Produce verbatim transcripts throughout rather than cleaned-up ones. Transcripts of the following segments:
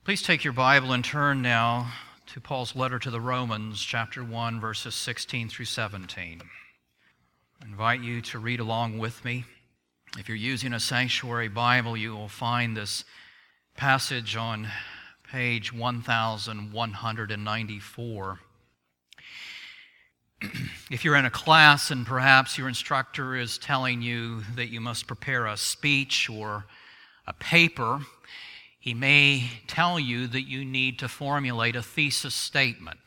Please take your Bible and turn now to Paul's letter to the Romans, chapter one, verses sixteen through seventeen. I invite you to read along with me. If you're using a sanctuary Bible, you will find this passage on page one thousand one hundred ninety-four. If you're in a class and perhaps your instructor is telling you that you must prepare a speech or a paper, he may tell you that you need to formulate a thesis statement.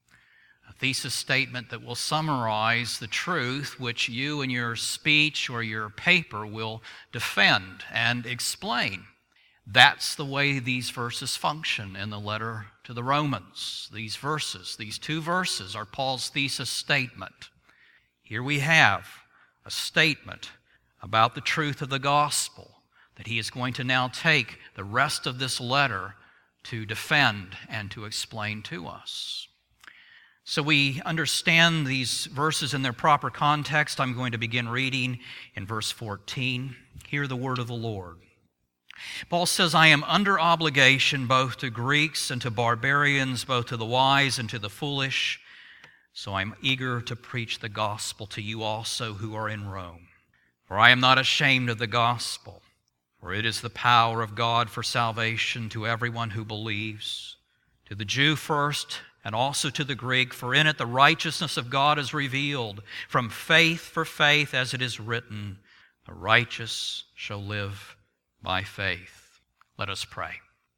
A thesis statement that will summarize the truth which you in your speech or your paper will defend and explain. That's the way these verses function in the letter to the Romans. These verses, these two verses are Paul's thesis statement. Here we have a statement about the truth of the gospel that he is going to now take the rest of this letter to defend and to explain to us. So we understand these verses in their proper context. I'm going to begin reading in verse fourteen. Hear the word of the Lord. Paul says, I am under obligation both to Greeks and to barbarians, both to the wise and to the foolish. So I'm eager to preach the gospel to you also who are in Rome. For I am not ashamed of the gospel. For it is the power of God for salvation to everyone who believes, to the Jew first, and also to the Greek, for in it the righteousness of God is revealed, from faith for faith, as it is written, the righteous shall live by faith. Let us pray.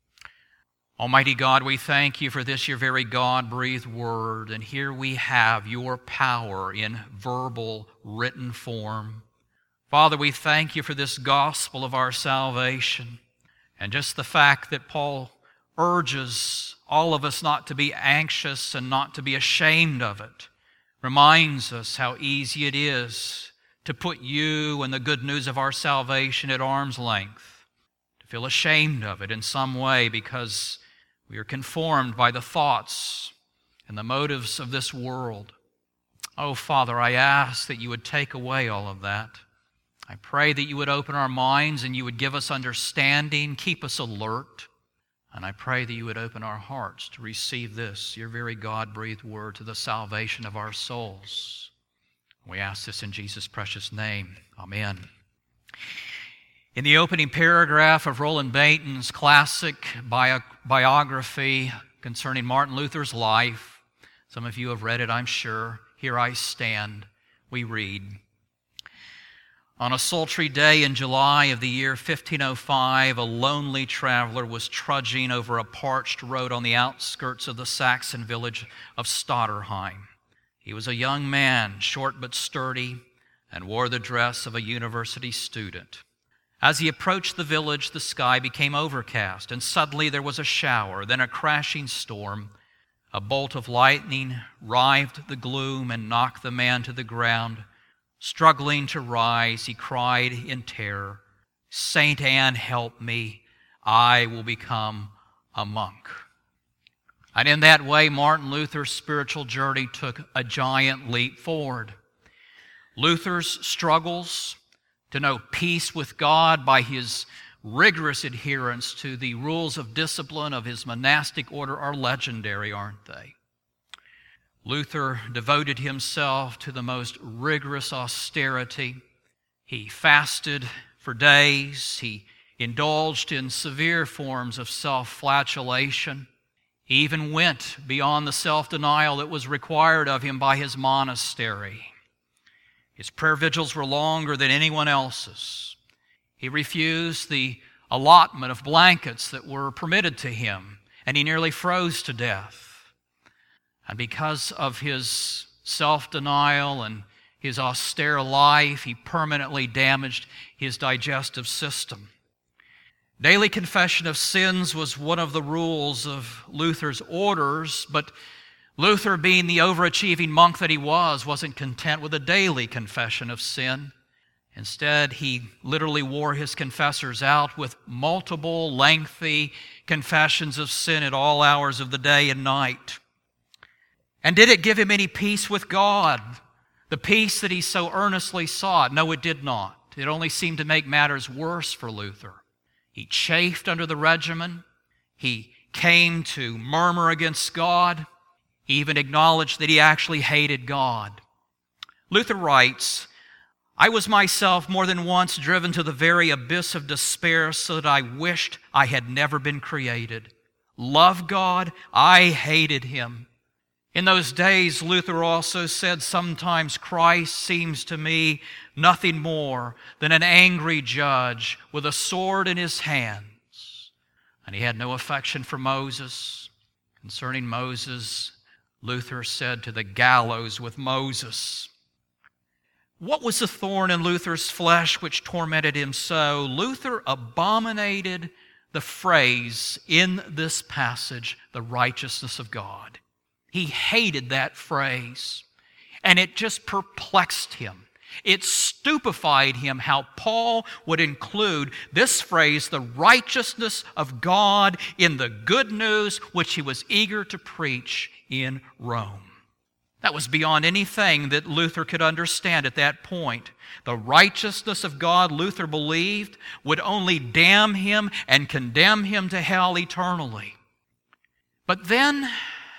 Almighty God, we thank you for this, your very God-breathed word, and here we have your power in verbal, written form. Father, we thank you for this gospel of our salvation and just the fact that Paul urges all of us not to be anxious and not to be ashamed of it. Reminds us how easy it is to put you and the good news of our salvation at arm's length, to feel ashamed of it in some way because we are conformed by the thoughts and the motives of this world. Oh, Father, I ask that you would take away all of that. I pray that you would open our minds and you would give us understanding, keep us alert. And I pray that you would open our hearts to receive this, your very God-breathed word, to the salvation of our souls. We ask this in Jesus' precious name. Amen. In the opening paragraph of Roland Bainton's classic bio- biography concerning Martin Luther's life, some of you have read it, I'm sure. Here I stand, we read, on a sultry day in July of the year fifteen oh five, a lonely traveler was trudging over a parched road on the outskirts of the Saxon village of Stotterheim. He was a young man, short but sturdy, and wore the dress of a university student. As he approached the village, the sky became overcast, and suddenly there was a shower, then a crashing storm. A bolt of lightning rived the gloom and knocked the man to the ground. Struggling to rise, he cried in terror, Saint Anne, help me, I will become a monk. And in that way, Martin Luther's spiritual journey took a giant leap forward. Luther's struggles to know peace with God by his rigorous adherence to the rules of discipline of his monastic order are legendary, aren't they? Luther devoted himself to the most rigorous austerity. He fasted for days. He indulged in severe forms of self-flagellation. He even went beyond the self-denial that was required of him by his monastery. His prayer vigils were longer than anyone else's. He refused the allotment of blankets that were permitted to him, and he nearly froze to death. And because of his self-denial and his austere life, he permanently damaged his digestive system. Daily confession of sins was one of the rules of Luther's orders, but Luther, being the overachieving monk that he was, wasn't content with a daily confession of sin. Instead, he literally wore his confessors out with multiple, lengthy confessions of sin at all hours of the day and night. And did it give him any peace with God? The peace that he so earnestly sought? No, it did not. It only seemed to make matters worse for Luther. He chafed under the regimen. He came to murmur against God. He even acknowledged that he actually hated God. Luther writes, "I was myself more than once driven to the very abyss of despair so that I wished I had never been created. Love God, I hated Him." In those days, Luther also said, "Sometimes Christ seems to me nothing more than an angry judge with a sword in his hands." And he had no affection for Moses. Concerning Moses, Luther said, "To the gallows with Moses." What was the thorn in Luther's flesh which tormented him so? Luther abominated the phrase in this passage, the righteousness of God. He hated that phrase, and it just perplexed him. It stupefied him how Paul would include this phrase, the righteousness of God, in the good news which he was eager to preach in Rome. That was beyond anything that Luther could understand at that point. The righteousness of God, Luther believed, would only damn him and condemn him to hell eternally. But then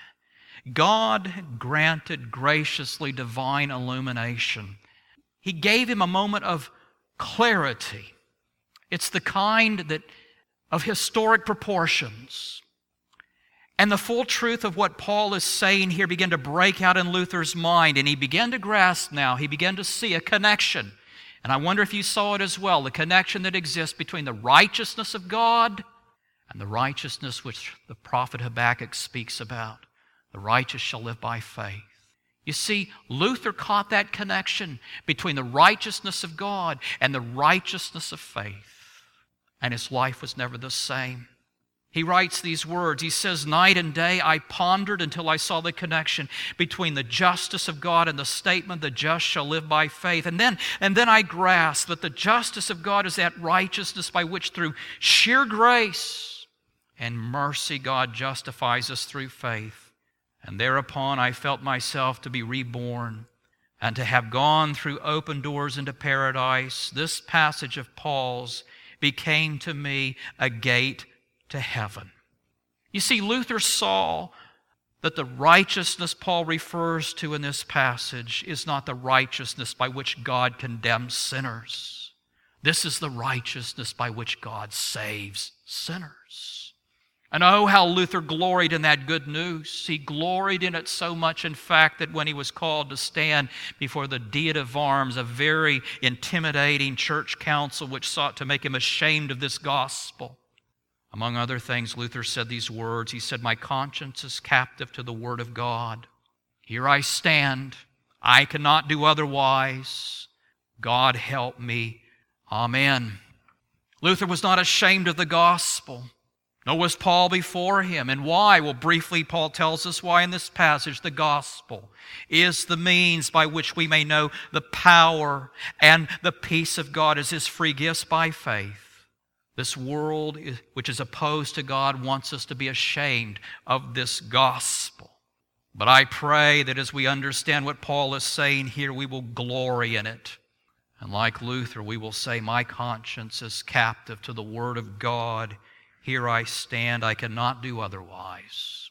God granted graciously divine illumination. He gave him a moment of clarity. It's the kind that of historic proportions. And the full truth of what Paul is saying here began to break out in Luther's mind, and he began to grasp now, he began to see a connection. And I wonder if you saw it as well, the connection that exists between the righteousness of God and the righteousness which the prophet Habakkuk speaks about. The righteous shall live by faith. You see, Luther caught that connection between the righteousness of God and the righteousness of faith. And his life was never the same. He writes these words. He says, "Night and day I pondered until I saw the connection between the justice of God and the statement, 'The just shall live by faith.' And then, and then I grasped that the justice of God is that righteousness by which through sheer grace and mercy God justifies us through faith. And thereupon I felt myself to be reborn and to have gone through open doors into paradise. This passage of Paul's became to me a gate to heaven." You see, Luther saw that the righteousness Paul refers to in this passage is not the righteousness by which God condemns sinners. This is the righteousness by which God saves sinners. And oh, how Luther gloried in that good news. He gloried in it so much, in fact, that when he was called to stand before the Diet of Worms, a very intimidating church council which sought to make him ashamed of this gospel, among other things, Luther said these words. He said, "My conscience is captive to the Word of God. Here I stand. I cannot do otherwise. God help me. Amen." Luther was not ashamed of the gospel. Nor was Paul before him. And why? Well, briefly, Paul tells us why in this passage. The gospel is the means by which we may know the power and the peace of God as His free gifts by faith. This world, which is opposed to God, wants us to be ashamed of this gospel. But I pray that as we understand what Paul is saying here, we will glory in it. And like Luther, we will say, "My conscience is captive to the Word of God. Here I stand, I cannot do otherwise."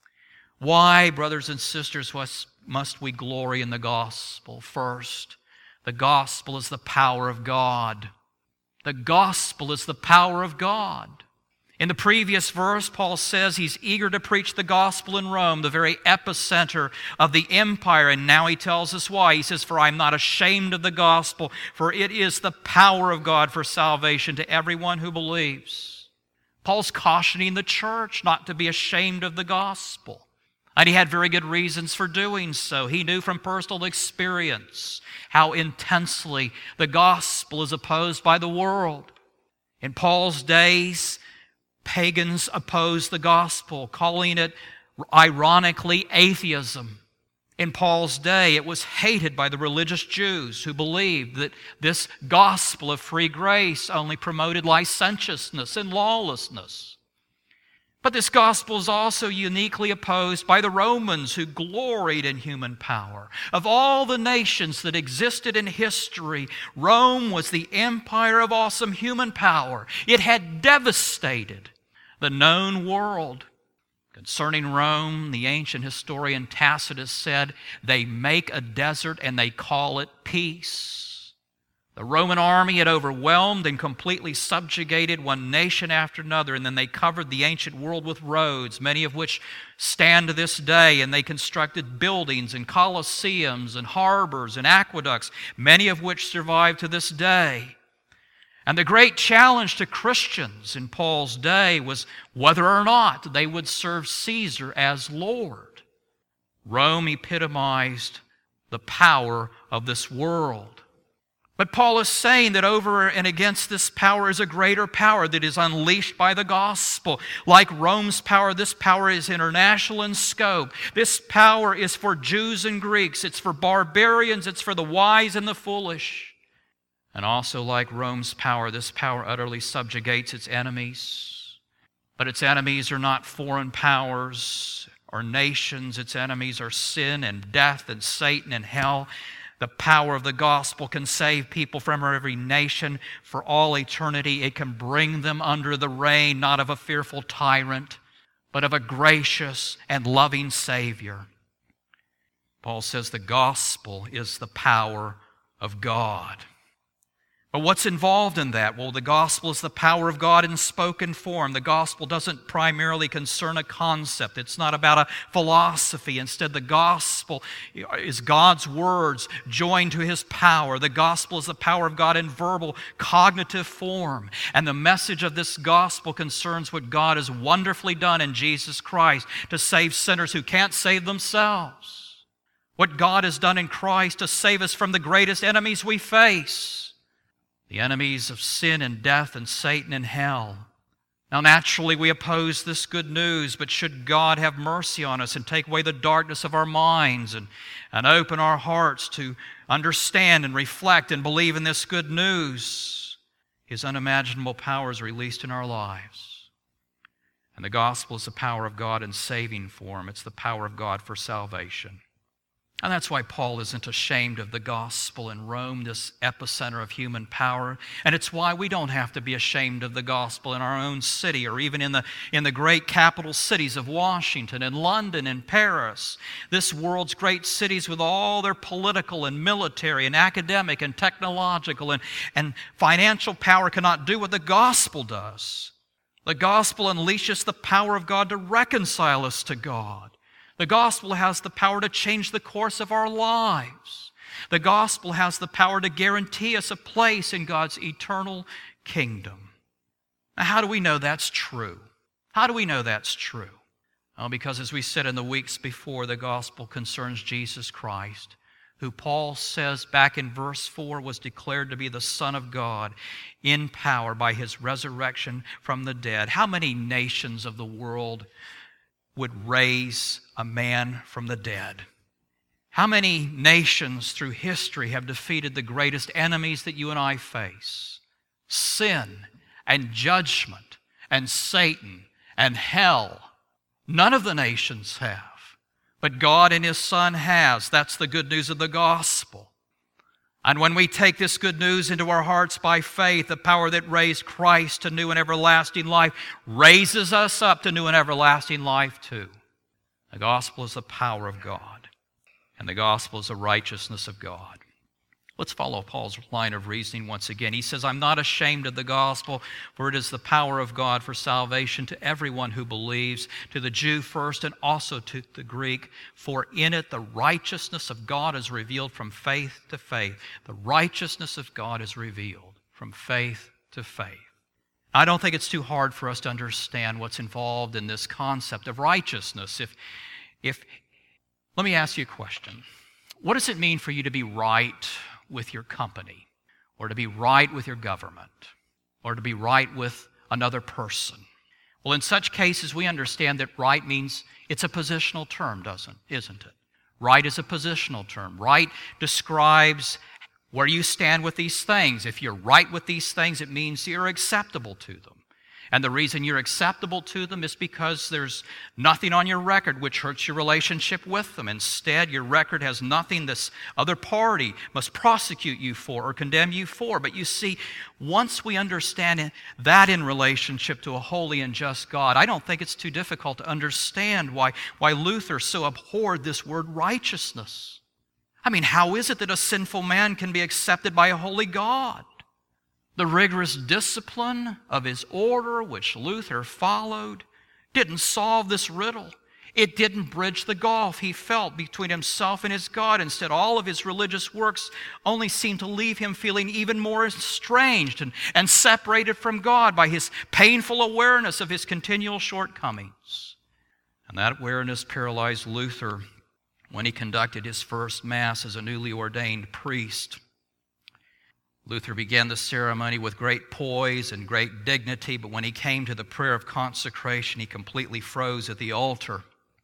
Why, brothers and sisters, must we glory in the gospel? First, the gospel is the power of God. The gospel is the power of God. In the previous verse, Paul says he's eager to preach the gospel in Rome, the very epicenter of the empire, and now he tells us why. He says, "For I am not ashamed of the gospel, for it is the power of God for salvation to everyone who believes." Paul's cautioning the church not to be ashamed of the gospel. And he had very good reasons for doing so. He knew from personal experience how intensely the gospel is opposed by the world. In Paul's days, pagans opposed the gospel, calling it, ironically, atheism. In Paul's day, it was hated by the religious Jews who believed that this gospel of free grace only promoted licentiousness and lawlessness. But this gospel is also uniquely opposed by the Romans who gloried in human power. Of all the nations that existed in history, Rome was the empire of awesome human power. It had devastated the known world. Concerning Rome, the ancient historian Tacitus said, "They make a desert and they call it peace." The Roman army had overwhelmed and completely subjugated one nation after another, and then they covered the ancient world with roads, many of which stand to this day, and they constructed buildings and colosseums and harbors and aqueducts, many of which survive to this day. And the great challenge to Christians in Paul's day was whether or not they would serve Caesar as Lord. Rome epitomized the power of this world. But Paul is saying that over and against this power is a greater power that is unleashed by the gospel. Like Rome's power, this power is international in scope. This power is for Jews and Greeks. It's for barbarians. It's for the wise and the foolish. And also like Rome's power, this power utterly subjugates its enemies. But its enemies are not foreign powers or nations. Its enemies are sin and death and Satan and hell. The power of the gospel can save people from every nation for all eternity. It can bring them under the reign, not of a fearful tyrant, but of a gracious and loving Savior. Paul says the gospel is the power of God. But what's involved in that? Well, the gospel is the power of God in spoken form. The gospel doesn't primarily concern a concept. It's not about a philosophy. Instead, the gospel is God's words joined to His power. The gospel is the power of God in verbal, cognitive form. And the message of this gospel concerns what God has wonderfully done in Jesus Christ to save sinners who can't save themselves. What God has done in Christ to save us from the greatest enemies we face. The enemies of sin and death and Satan and hell. Now naturally we oppose this good news, but should God have mercy on us and take away the darkness of our minds and, and open our hearts to understand and reflect and believe in this good news, His unimaginable power is released in our lives. And the gospel is the power of God in saving form. It's the power of God for salvation. And that's why Paul isn't ashamed of the gospel in Rome, this epicenter of human power. And it's why we don't have to be ashamed of the gospel in our own city or even in the, in the great capital cities of Washington and London and Paris. This world's great cities with all their political and military and academic and technological and, and financial power cannot do what the gospel does. The gospel unleashes the power of God to reconcile us to God. The gospel has the power to change the course of our lives. The gospel has the power to guarantee us a place in God's eternal kingdom. Now, how do we know that's true? How do we know that's true? Well, because as we said in the weeks before, the gospel concerns Jesus Christ, who Paul says back in verse four was declared to be the Son of God in power by His resurrection from the dead. How many nations of the world would raise a man from the dead? How many nations through history have defeated the greatest enemies that you and I face? Sin and judgment and Satan and hell. None of the nations have, but God and His Son has. That's the good news of the gospel. And when we take this good news into our hearts by faith, the power that raised Christ to new and everlasting life raises us up to new and everlasting life too. The gospel is the power of God, and the gospel is the righteousness of God. Let's follow Paul's line of reasoning once again. He says, I'm not ashamed of the gospel, for it is the power of God for salvation to everyone who believes, to the Jew first and also to the Greek. For in it the righteousness of God is revealed from faith to faith. The righteousness of God is revealed from faith to faith. I don't think it's too hard for us to understand what's involved in this concept of righteousness. If, if, let me ask you a question. What does it mean for you to be right with your company, or to be right with your government, or to be right with another person? Well, in such cases, we understand that right means it's a positional term, doesn't, isn't it? Right is a positional term. Right describes where you stand with these things. If you're right with these things, it means you're acceptable to them. And the reason you're acceptable to them is because there's nothing on your record which hurts your relationship with them. Instead, your record has nothing this other party must prosecute you for or condemn you for. But you see, once we understand that in relationship to a holy and just God, I don't think it's too difficult to understand why, why Luther so abhorred this word righteousness. I mean, how is it that a sinful man can be accepted by a holy God? The rigorous discipline of his order, which Luther followed, didn't solve this riddle. It didn't bridge the gulf he felt between himself and his God. Instead, all of his religious works only seemed to leave him feeling even more estranged and, and separated from God by his painful awareness of his continual shortcomings. And that awareness paralyzed Luther when he conducted his first Mass as a newly ordained priest. Luther began the ceremony with great poise and great dignity, but when he came to the prayer of consecration, he completely froze at the altar.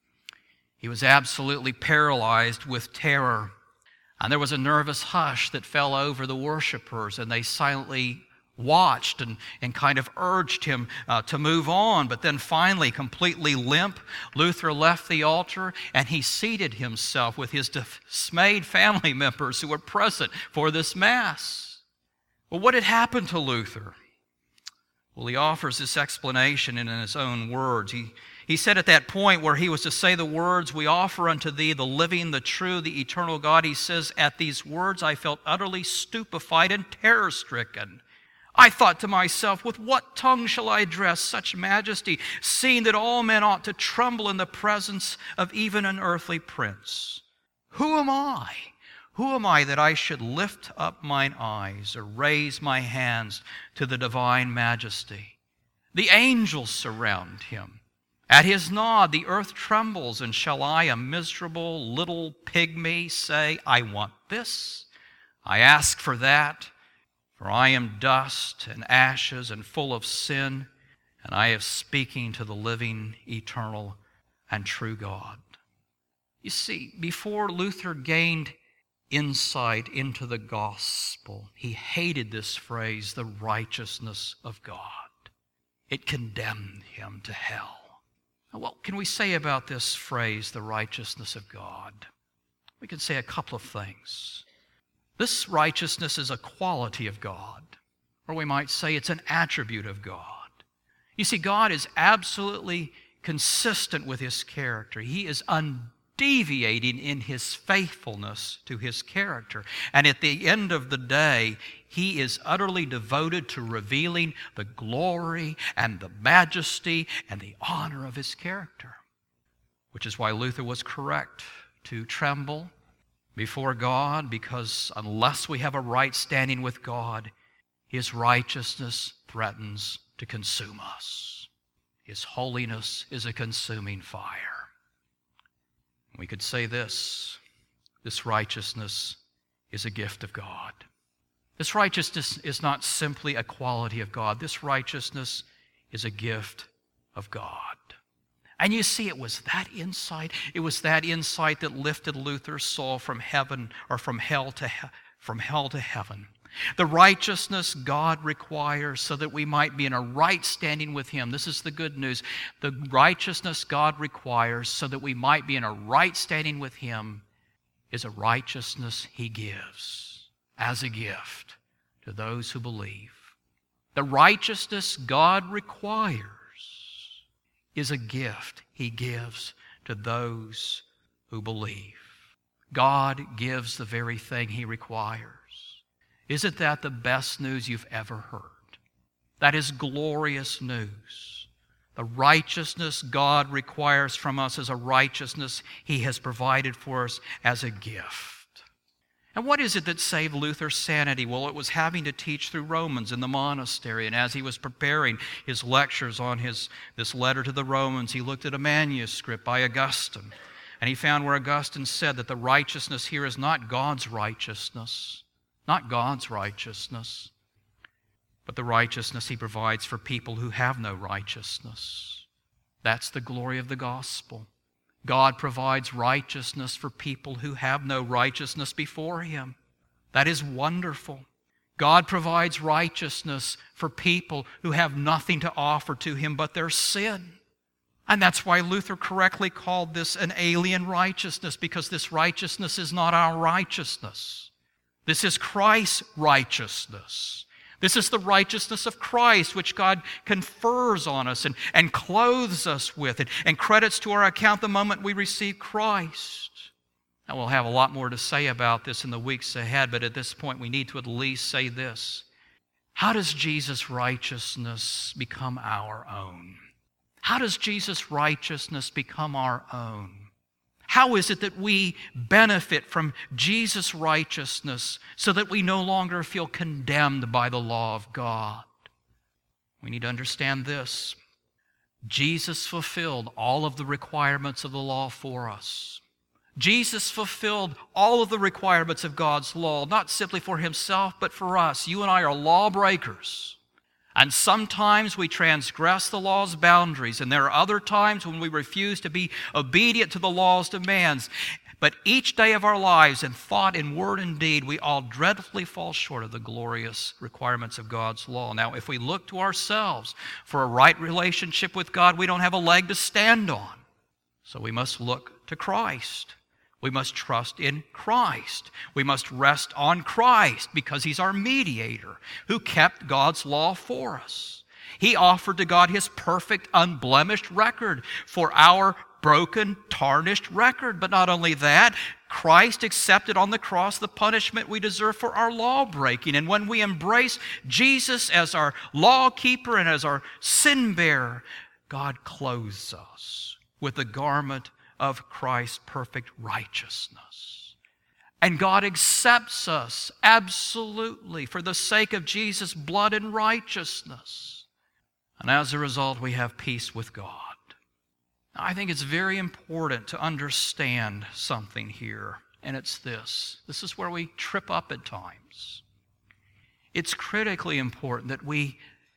He was absolutely paralyzed with terror, and there was a nervous hush that fell over the worshipers, and they silently watched and, and kind of urged him uh, to move on. But then finally, completely limp, Luther left the altar, and he seated himself with his dismayed family members who were present for this Mass. Well, what had happened to Luther? Well, he offers this explanation in his own words. He, he said at that point where he was to say the words, "We offer unto thee the living, the true, the eternal God," he says, "At these words I felt utterly stupefied and terror-stricken. I thought to myself, with what tongue shall I address such majesty, seeing that all men ought to tremble in the presence of even an earthly prince? Who am I? Who am I that I should lift up mine eyes or raise my hands to the divine majesty? The angels surround him. At his nod the earth trembles, and shall I, a miserable little pygmy, say, I want this, I ask for that, for I am dust and ashes and full of sin, and I am speaking to the living, eternal, and true God." You see, before Luther gained insight into the gospel, he hated this phrase, the righteousness of God. It condemned him to hell. Now, what can we say about this phrase, the righteousness of God? We can say a couple of things. This righteousness is a quality of God, or we might say it's an attribute of God. You see, God is absolutely consistent with His character. He is undeviating in His faithfulness to His character. And at the end of the day, He is utterly devoted to revealing the glory and the majesty and the honor of His character. Which is why Luther was correct to tremble before God, because unless we have a right standing with God, His righteousness threatens to consume us. His holiness is a consuming fire. We could say this, this righteousness is a gift of God. This righteousness is not simply a quality of God. This righteousness is a gift of God. And you see, it was that insight, it was that insight that lifted Luther's soul from heaven, or from hell to he- from hell to heaven. The righteousness God requires so that we might be in a right standing with Him. This is the good news. The righteousness God requires so that we might be in a right standing with Him is a righteousness He gives as a gift to those who believe. The righteousness God requires is a gift He gives to those who believe. God gives the very thing He requires. Isn't that the best news you've ever heard? That is glorious news. The righteousness God requires from us is a righteousness He has provided for us as a gift. And what is it that saved Luther's sanity? Well, it was having to teach through Romans in the monastery. And as he was preparing his lectures on his this letter to the Romans, he looked at a manuscript by Augustine. And he found where Augustine said that the righteousness here is not God's righteousness, not God's righteousness, but the righteousness He provides for people who have no righteousness. That's the glory of the gospel. God provides righteousness for people who have no righteousness before Him. That is wonderful. God provides righteousness for people who have nothing to offer to Him but their sin. And that's why Luther correctly called this an alien righteousness, because this righteousness is not our righteousness. This is Christ's righteousness. This is the righteousness of Christ, which God confers on us and, and clothes us with it and credits to our account the moment we receive Christ. Now, we'll have a lot more to say about this in the weeks ahead, but at this point we need to at least say this. How does Jesus' righteousness become our own? How does Jesus' righteousness become our own? How is it that we benefit from Jesus' righteousness so that we no longer feel condemned by the law of God? We need to understand this. Jesus fulfilled all of the requirements of the law for us. Jesus fulfilled all of the requirements of God's law, not simply for Himself, but for us. You and I are lawbreakers. And sometimes we transgress the law's boundaries, and there are other times when we refuse to be obedient to the law's demands. But each day of our lives, in thought, in word, and deed, we all dreadfully fall short of the glorious requirements of God's law. Now, if we look to ourselves for a right relationship with God, we don't have a leg to stand on. So we must look to Christ. We must trust in Christ. We must rest on Christ because He's our mediator who kept God's law for us. He offered to God His perfect, unblemished record for our broken, tarnished record. But not only that, Christ accepted on the cross the punishment we deserve for our law breaking. And when we embrace Jesus as our law keeper and as our sin bearer, God clothes us with the garment of Christ's perfect righteousness. And God accepts us absolutely for the sake of Jesus' blood and righteousness. And as a result, we have peace with God. Now, I think it's very important to understand something here, and it's this. This is where we trip up at times. It's critically important that we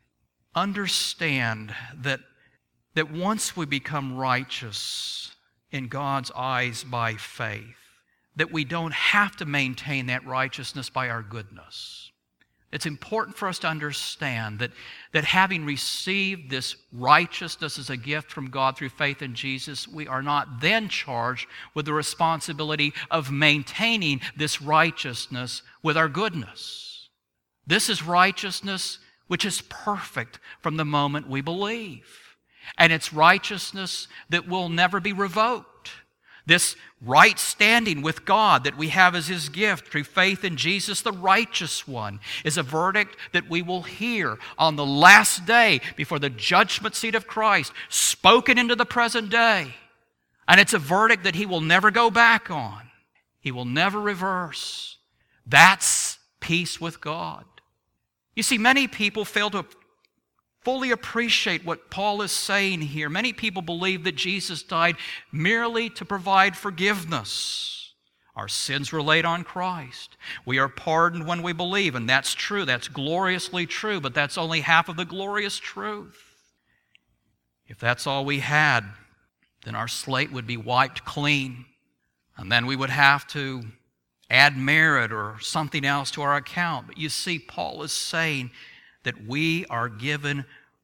understand that, that once we become righteous in God's eyes by faith, that we don't have to maintain that righteousness by our goodness. It's important for us to understand that, that having received this righteousness as a gift from God through faith in Jesus, we are not then charged with the responsibility of maintaining this righteousness with our goodness. This is righteousness which is perfect from the moment we believe. And it's righteousness that will never be revoked. This right standing with God that we have as His gift through faith in Jesus, the righteous one, is a verdict that we will hear on the last day before the judgment seat of Christ, spoken into the present day. And it's a verdict that He will never go back on. He will never reverse. That's peace with God. You see, many people fail to fully appreciate what Paul is saying here. Many people believe that Jesus died merely to provide forgiveness. Our sins were laid on Christ. We are pardoned when we believe, and that's true. That's gloriously true, but that's only half of the glorious truth. If that's all we had, then our slate would be wiped clean, and then we would have to add merit or something else to our account. But you see, Paul is saying that we are given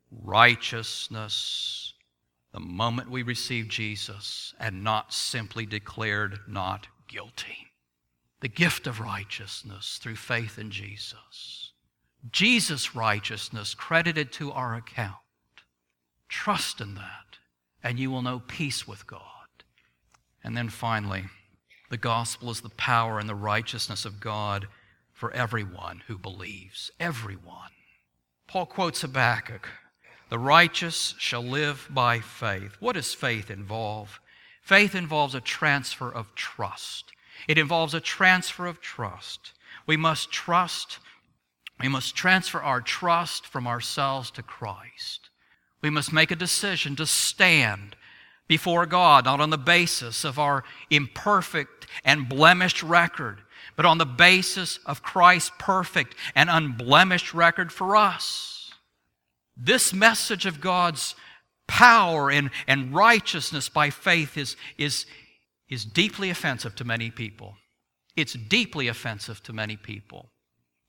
righteousness the moment we receive Jesus and not simply declared not guilty. The gift of righteousness through faith in Jesus. Jesus' righteousness credited to our account. Trust in that, and you will know peace with God. And then finally, the gospel is the power and the righteousness of God for everyone who believes. Everyone. Paul quotes Habakkuk, "The righteous shall live by faith." What does faith involve? Faith involves a transfer of trust. It involves a transfer of trust. We must trust, we must transfer our trust from ourselves to Christ. We must make a decision to stand before God, not on the basis of our imperfect and blemished record, but on the basis of Christ's perfect and unblemished record for us. This message of God's power and, and righteousness by faith is, is, is deeply offensive to many people. It's deeply offensive to many people.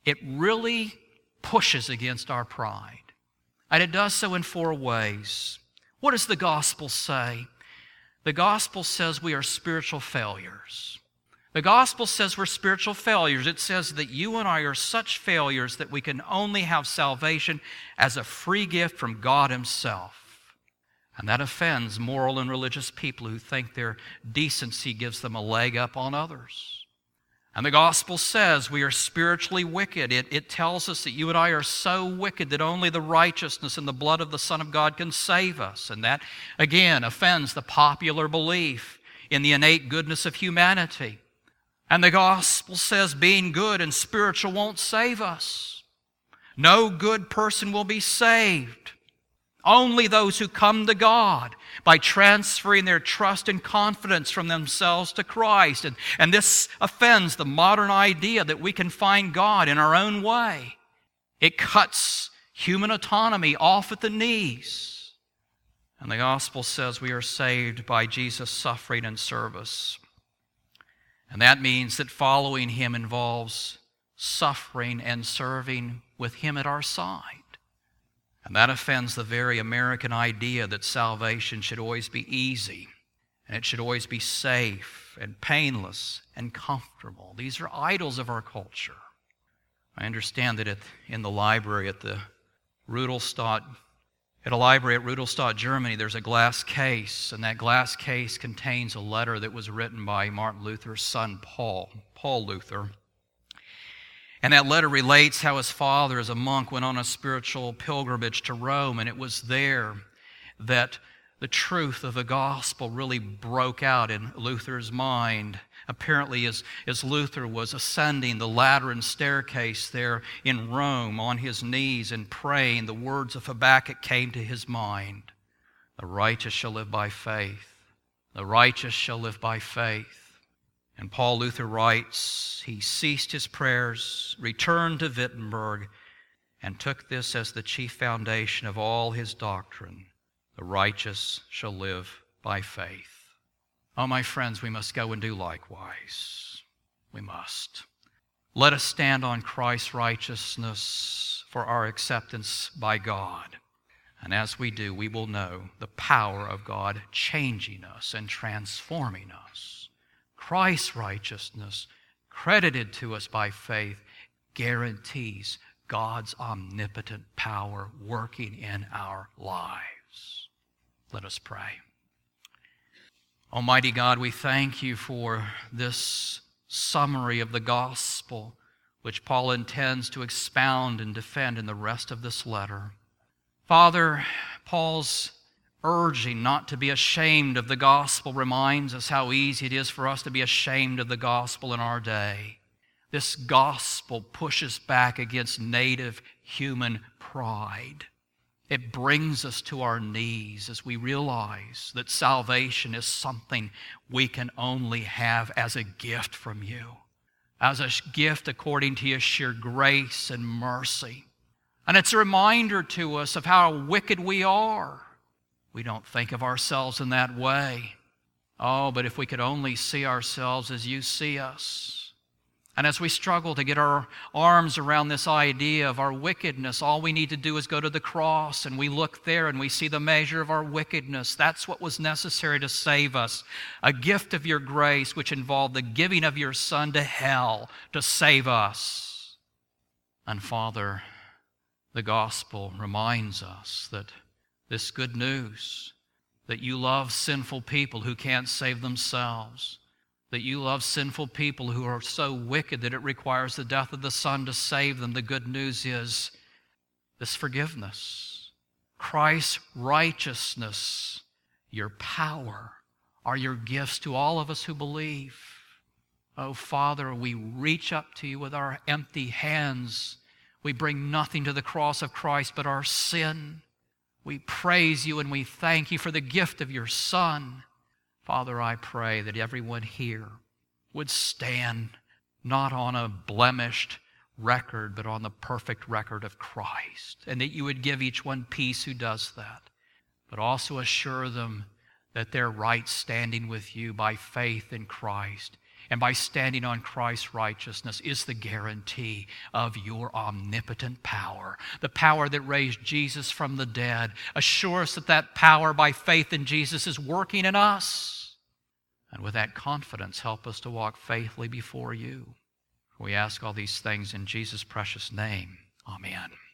it really pushes against our pride. And it does so in four ways. What does the gospel say? The gospel says we are spiritual failures. The gospel says we're spiritual failures. It says that you and I are such failures that we can only have salvation as a free gift from God Himself. And that offends moral and religious people who think their decency gives them a leg up on others. And the gospel says we are spiritually wicked. It, it tells us that you and I are so wicked that only the righteousness and the blood of the Son of God can save us. And that, again, offends the popular belief in the innate goodness of humanity. And the gospel says being good and spiritual won't save us. No good person will be saved. Only those who come to God by transferring their trust and confidence from themselves to Christ. And, and this offends the modern idea that we can find God in our own way. It cuts human autonomy off at the knees. And the gospel says we are saved by Jesus' suffering and service. And that means that following Him involves suffering and serving with Him at our side. And that offends the very American idea that salvation should always be easy, and it should always be safe and painless and comfortable. These are idols of our culture. I understand that at, in the library at the Rudolstadt, at a library at Rudolstadt, Germany, there's a glass case, and that glass case contains a letter that was written by Martin Luther's son, Paul, Paul Luther. And that letter relates how his father, as a monk, went on a spiritual pilgrimage to Rome, and it was there that the truth of the gospel really broke out in Luther's mind. Apparently, as, as Luther was ascending the Lateran staircase there in Rome on his knees and praying, the words of Habakkuk came to his mind. The righteous shall live by faith. The righteous shall live by faith. And Paul Luther writes, he ceased his prayers, returned to Wittenberg, and took this as the chief foundation of all his doctrine. The righteous shall live by faith. Oh, my friends, we must go and do likewise. We must. Let us stand on Christ's righteousness for our acceptance by God. And as we do, we will know the power of God changing us and transforming us. Christ's righteousness, credited to us by faith, guarantees God's omnipotent power working in our lives. Let us pray. Almighty God, we thank you for this summary of the gospel, which Paul intends to expound and defend in the rest of this letter. Father, Paul's urging not to be ashamed of the gospel reminds us how easy it is for us to be ashamed of the gospel in our day. This gospel pushes back against native human pride. It brings us to our knees as we realize that salvation is something we can only have as a gift from you, as a gift according to your sheer grace and mercy. And it's a reminder to us of how wicked we are. We don't think of ourselves in that way. Oh, but if we could only see ourselves as you see us. And as we struggle to get our arms around this idea of our wickedness, all we need to do is go to the cross, and we look there and we see the measure of our wickedness. That's what was necessary to save us. A gift of your grace which involved the giving of your Son to hell to save us. And Father, the gospel reminds us that this good news, that you love sinful people who can't save themselves, that you love sinful people who are so wicked that it requires the death of the Son to save them. The good news is this forgiveness, Christ's righteousness, your power are your gifts to all of us who believe. Oh, Father, we reach up to you with our empty hands. We bring nothing to the cross of Christ but our sin. We praise you and we thank you for the gift of your Son. Father, I pray that everyone here would stand not on a blemished record, but on the perfect record of Christ, and that you would give each one peace who does that, but also assure them that they're right standing with you by faith in Christ, and by standing on Christ's righteousness is the guarantee of your omnipotent power. The power that raised Jesus from the dead. Assure us that that power by faith in Jesus is working in us. And with that confidence, help us to walk faithfully before you. We ask all these things in Jesus' precious name. Amen.